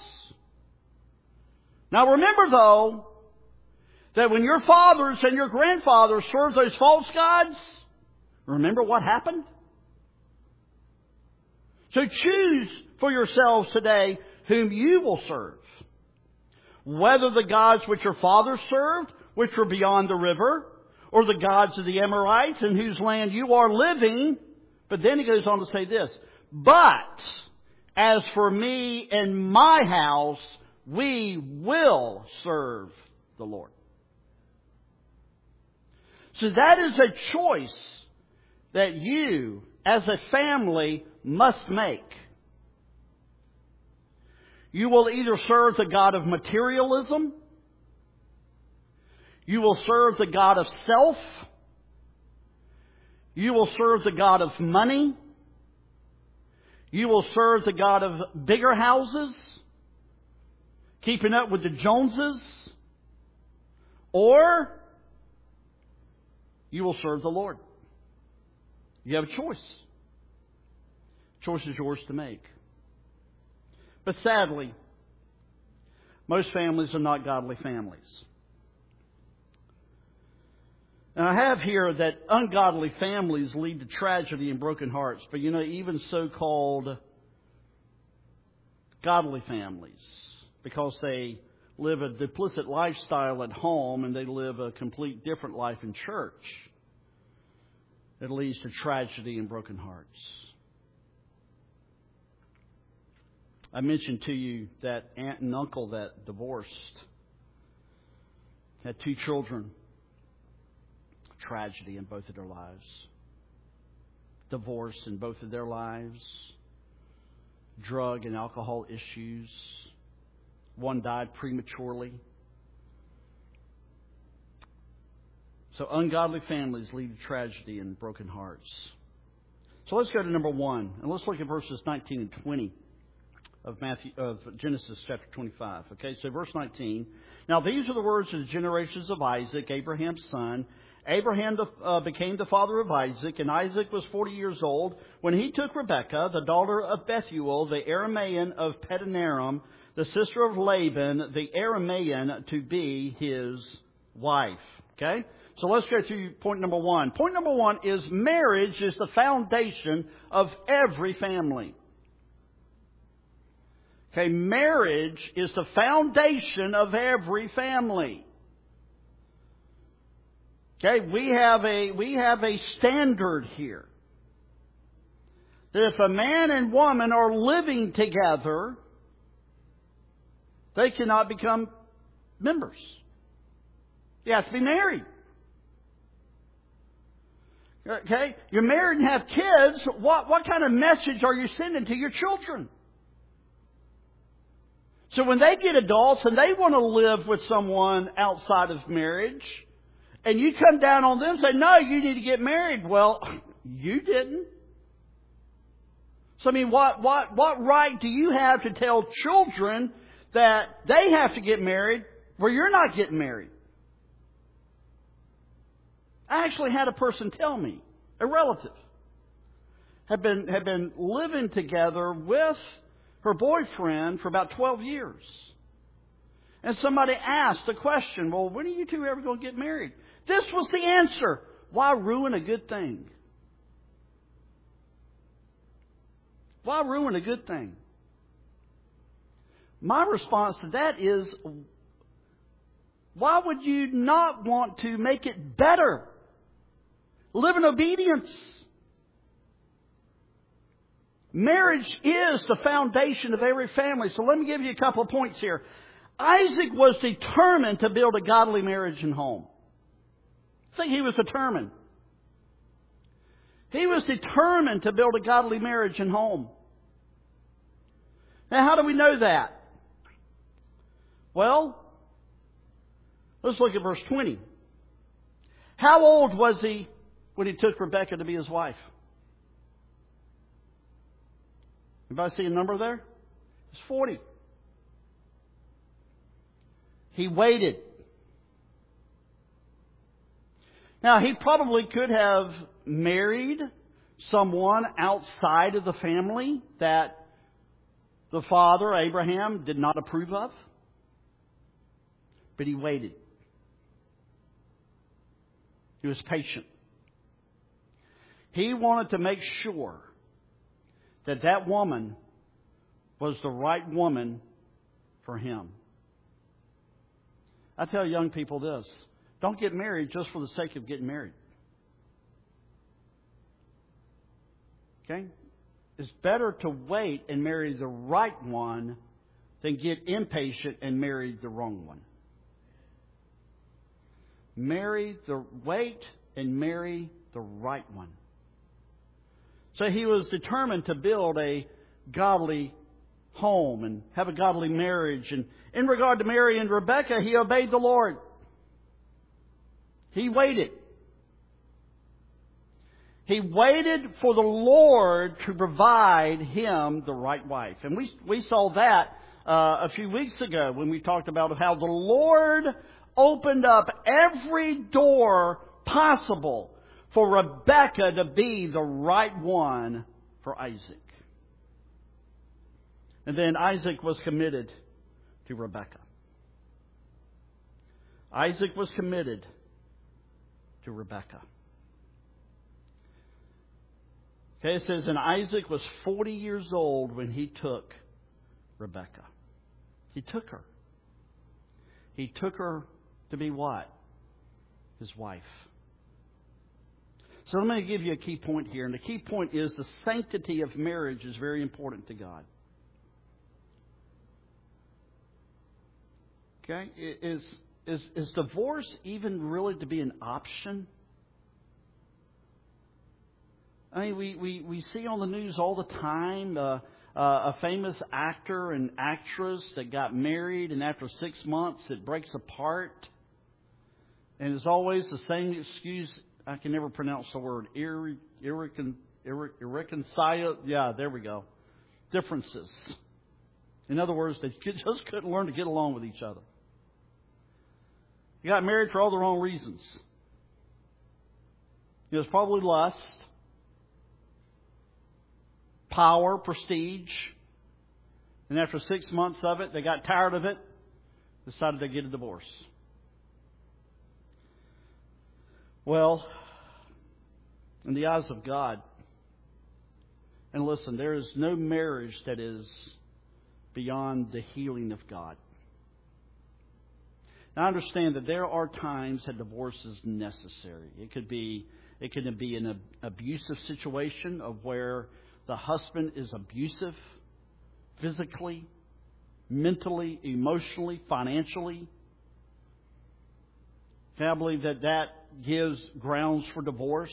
Speaker 2: Now remember, though, that when your fathers and your grandfathers served those false gods, remember what happened? So choose for yourselves today whom you will serve. Whether the gods which your fathers served, which were beyond the river, or the gods of the Amorites in whose land you are living. But then he goes on to say this, but as for me and my house, we will serve the Lord. So that is a choice that you, as a family, must make. You will either serve the God of materialism, you will serve the God of self, you will serve the God of money, you will serve the God of bigger houses, keeping up with the Joneses, or you will serve the Lord. You have a choice. Choice is yours to make. But sadly, most families are not godly families. And I have here that ungodly families lead to tragedy and broken hearts. But you know, even so-called godly families, because they live a duplicit lifestyle at home and they live a complete different life in church, it leads to tragedy and broken hearts. I mentioned to you that aunt and uncle that divorced had two children. Tragedy in both of their lives. Divorce in both of their lives. Drug and alcohol issues. One died prematurely. So ungodly families lead to tragedy and broken hearts. So let's go to number one, and let's look at verses nineteen and twenty of Matthew of Genesis chapter twenty-five. Okay, so verse nineteen. Now these are the words of the generations of Isaac, Abraham's son. Abraham uh, became the father of Isaac, and Isaac was forty years old when he took Rebekah, the daughter of Bethuel, the Aramaean of Padanaram, the sister of Laban, the Aramaean, to be his wife. Okay? So let's go to point number one. Point number one is marriage is the foundation of every family. Okay, marriage is the foundation of every family. Okay, we have a we have a standard here. That if a man and woman are living together, they cannot become members. You have to be married. Okay, you're married and have kids. What what kind of message are you sending to your children? So when they get adults and they want to live with someone outside of marriage, and you come down on them and say, no, you need to get married. Well, you didn't. So, I mean, what, what, what right do you have to tell children that they have to get married where you're not getting married? I actually had a person tell me, a relative, had been, had been living together with her boyfriend for about twelve years. And somebody asked the question, well, when are you two ever going to get married? This was the answer. Why ruin a good thing? Why ruin a good thing? My response to that is, why would you not want to make it better? Live in obedience. Marriage is the foundation of every family. So let me give you a couple of points here. Isaac was determined to build a godly marriage and home. I think he was determined. He was determined to build a godly marriage and home. Now, how do we know that? Well, let's look at verse twenty. How old was he when he took Rebekah to be his wife? Anybody see a number there? It's forty. He waited. Now, he probably could have married someone outside of the family that the father, Abraham, did not approve of. But he waited. He was patient. He wanted to make sure that that woman was the right woman for him. I tell young people this: don't get married just for the sake of getting married. Okay? It's better to wait and marry the right one than get impatient and marry the wrong one. Marry the wait and marry the right one. So he was determined to build a godly home and have a godly marriage. And in regard to Mary and Rebekah, he obeyed the Lord. He waited. He waited for the Lord to provide him the right wife. And we we saw that uh, a few weeks ago when we talked about how the Lord opened up every door possible for Rebekah to be the right one for Isaac. And then Isaac was committed to Rebekah. Isaac was committed to Rebekah. Okay, it says, and Isaac was forty years old when he took Rebekah. He took her. He took her to be what? His wife. So let me give you a key point here. And the key point is the sanctity of marriage is very important to God. Okay? Is, is, is divorce even really to be an option? I mean, we, we, we see on the news all the time uh, uh, a famous actor and actress that got married, and after six months it breaks apart. And it's always the same excuse. I can never pronounce the word. Irre, irrecon, irre, irreconcile. Yeah, there we go. Differences. In other words, they just couldn't learn to get along with each other. You got married for all the wrong reasons. It was probably lust, power, prestige. And after six months of it, they got tired of it, decided to get a divorce. Well, in the eyes of God, and listen, there is no marriage that is beyond the healing of God. Now, I understand that there are times that divorce is necessary. It could be, it could be an abusive situation of where the husband is abusive physically, mentally, emotionally, financially. I believe that that gives grounds for divorce.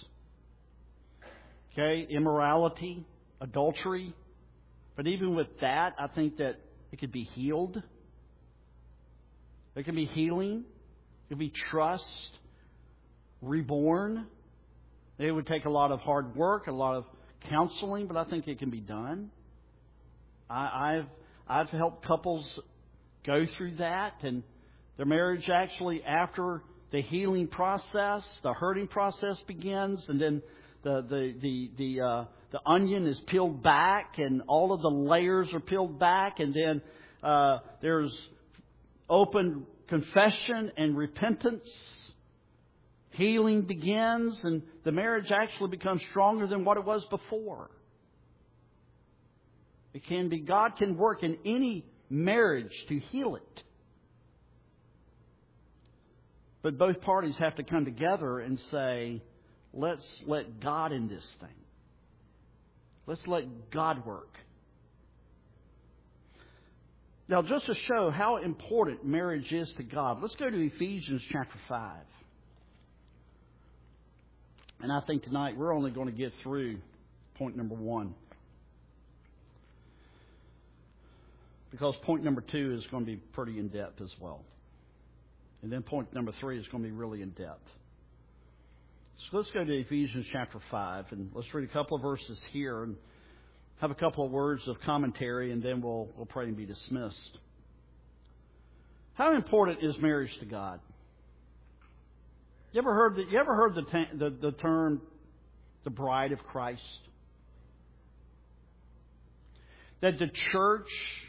Speaker 2: Okay, immorality, adultery. But even with that, I think that it could be healed. There can be healing. It could be trust, reborn. It would take a lot of hard work, a lot of counseling, but I think it can be done. I, I've I've helped couples go through that, and their marriage actually, after the healing process, the hurting process begins, and then the the the the uh, the onion is peeled back, and all of the layers are peeled back, and then uh, there's open confession and repentance. Healing begins, and the marriage actually becomes stronger than what it was before. It can be, God can work in any marriage to heal it. But both parties have to come together and say, let's let God in this thing. Let's let God work. Now, just to show how important marriage is to God, let's go to Ephesians chapter five. And I think tonight we're only going to get through point number one. Because point number two is going to be pretty in-depth as well. And then point number three is going to be really in-depth. So let's go to Ephesians chapter five, and let's read a couple of verses here and have a couple of words of commentary, and then we'll, we'll pray and be dismissed. How important is marriage to God? You ever heard the, you ever heard the, the, the term, the bride of Christ? that the church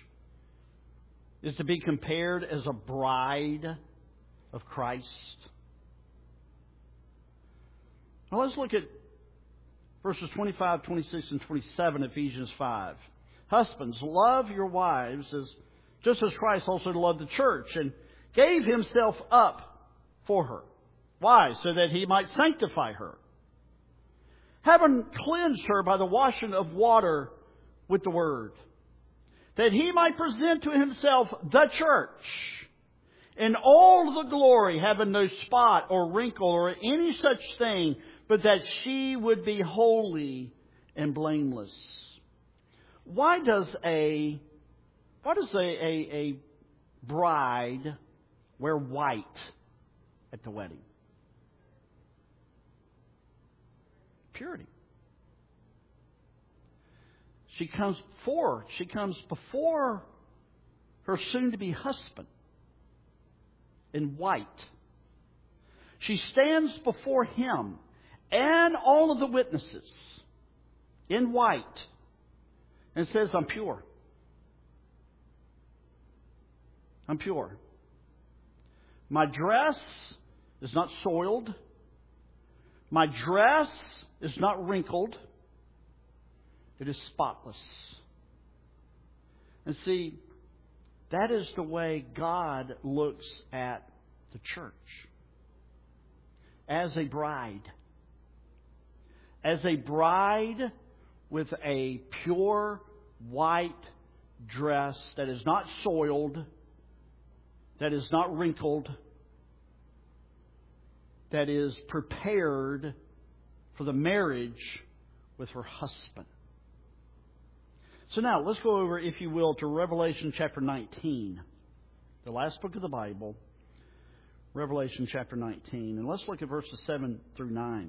Speaker 2: is to be compared as a bride of Christ? Now let's look at verses twenty-five, twenty-six, and twenty-seven, Ephesians five. Husbands, love your wives as just as Christ also loved the church and gave himself up for her. Why? So that he might sanctify her, having cleansed her by the washing of water with the word, that he might present to himself the church in all the glory, having no spot or wrinkle or any such thing, but that she would be holy and blameless. Why does a why does a, a, a bride wear white at the wedding? Purity. She comes before, she comes before her soon-to-be husband in white. She stands before him and all of the witnesses in white and says, I'm pure. I'm pure. My dress is not soiled. My dress is not wrinkled. It is spotless. And see, that is the way God looks at the church. As a bride. As a bride with a pure white dress that is not soiled, that is not wrinkled, that is prepared for the marriage with her husband. So now, let's go over, if you will, to Revelation chapter nineteen, the last book of the Bible, Revelation chapter nineteen. And let's look at verses seven through nine.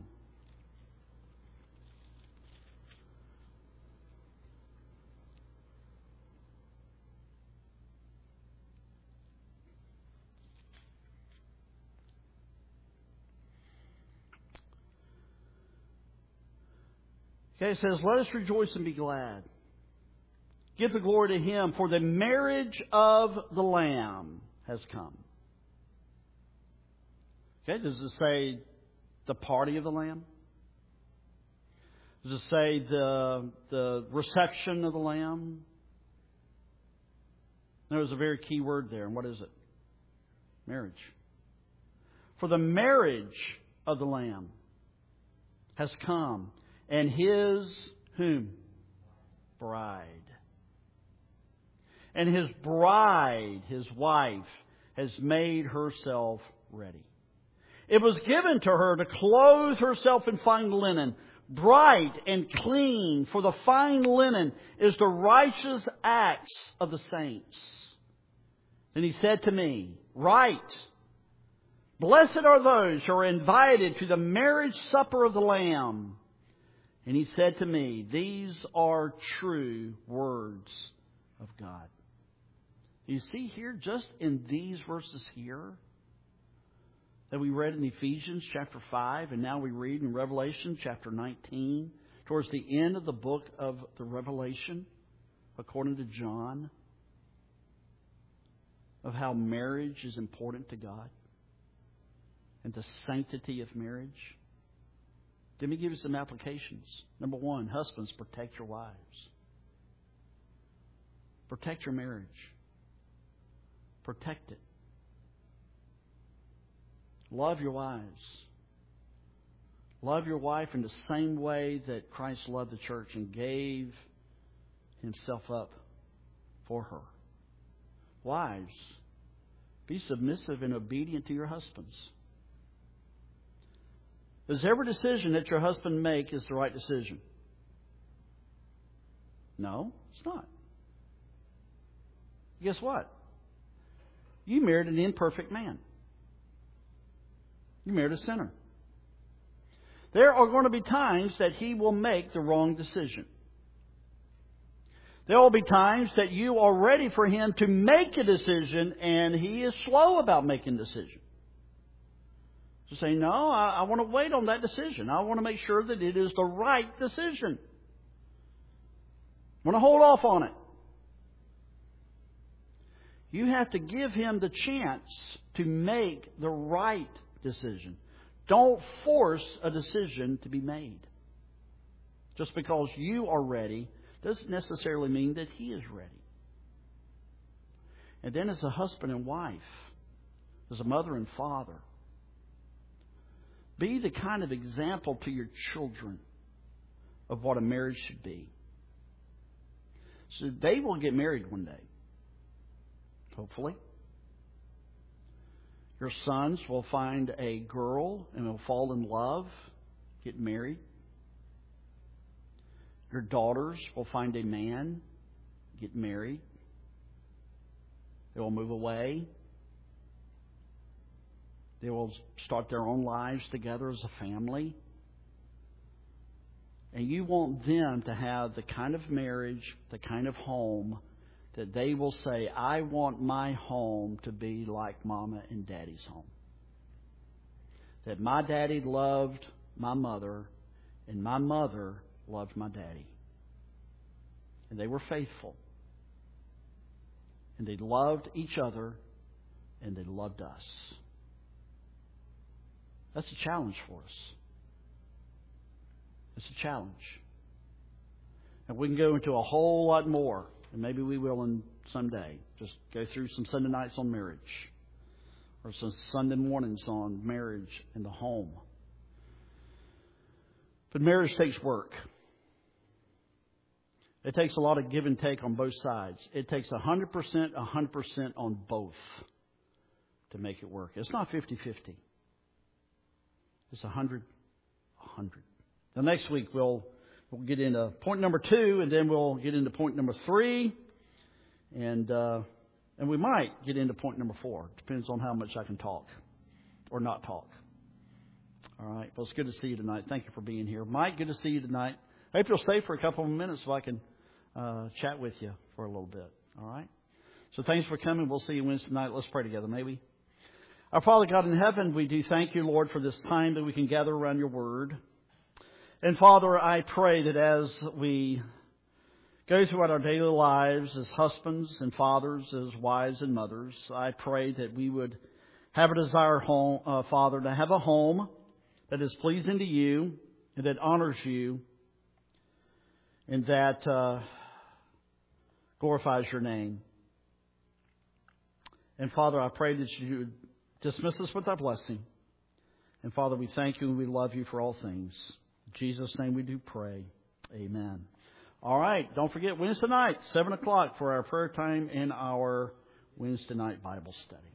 Speaker 2: Okay, it says, let us rejoice and be glad. Give the glory to Him, for the marriage of the Lamb has come. Okay, does it say the party of the Lamb? Does it say the, the reception of the Lamb? There's a very key word there. And what is it? Marriage. For the marriage of the Lamb has come. And His, whom? Bride. And His bride, His wife, has made herself ready. It was given to her to clothe herself in fine linen, bright and clean, for the fine linen is the righteous acts of the saints. And He said to me, write, blessed are those who are invited to the marriage supper of the Lamb. And He said to me, these are true words of God. You see here, just in these verses here, that we read in Ephesians chapter five, and now we read in Revelation chapter nineteen, towards the end of the book of the Revelation, according to John, of how marriage is important to God and the sanctity of marriage. Let me give you some applications. Number one, husbands, protect your wives. Protect your marriage. Protect it. Love your wives. Love your wife in the same way that Christ loved the church and gave Himself up for her. Wives, be submissive and obedient to your husbands. Does every decision that your husband makes is the right decision? No, it's not. Guess what? You married an imperfect man. You married a sinner. There are going to be times that he will make the wrong decision. There will be times that you are ready for him to make a decision and he is slow about making a decision. To say, no, I, I want to wait on that decision. I want to make sure that it is the right decision. I want to hold off on it. You have to give him the chance to make the right decision. Don't force a decision to be made. Just because you are ready doesn't necessarily mean that he is ready. And then as a husband and wife, as a mother and father, be the kind of example to your children of what a marriage should be. So they will get married one day. Hopefully. Your sons will find a girl and will fall in love, get married. Your daughters will find a man, get married. They will move away. They will start their own lives together as a family. And you want them to have the kind of marriage, the kind of home that they will say, I want my home to be like Mama and Daddy's home. That my daddy loved my mother and my mother loved my daddy. And they were faithful. And they loved each other and they loved us. That's a challenge for us. It's a challenge. And we can go into a whole lot more, and maybe we will in someday. Just go through some Sunday nights on marriage, or some Sunday mornings on marriage in the home. But marriage takes work. It takes a lot of give and take on both sides. It takes one hundred percent, one hundred percent on both to make it work. It's not fifty-fifty. It's one hundred, one hundred. Now, next week we'll we'll get into point number two, and then we'll get into point number three, and uh, and we might get into point number four. Depends on how much I can talk or not talk. All right. Well, it's good to see you tonight. Thank you for being here, Mike. Good to see you tonight. I hope you'll stay for a couple of minutes so I can uh, chat with you for a little bit. All right. So thanks for coming. We'll see you Wednesday night. Let's pray together, maybe. Our Father God in heaven, we do thank you, Lord, for this time that we can gather around your word. And Father, I pray that as we go throughout our daily lives as husbands and fathers, as wives and mothers, I pray that we would have a desire, home, uh, Father, to have a home that is pleasing to you and that honors you and that uh, glorifies your name. And Father, I pray that you would dismiss us with thy blessing. And Father, we thank you and we love you for all things. In Jesus' name we do pray. Amen. All right. Don't forget Wednesday night, seven o'clock for our prayer time and our Wednesday night Bible study.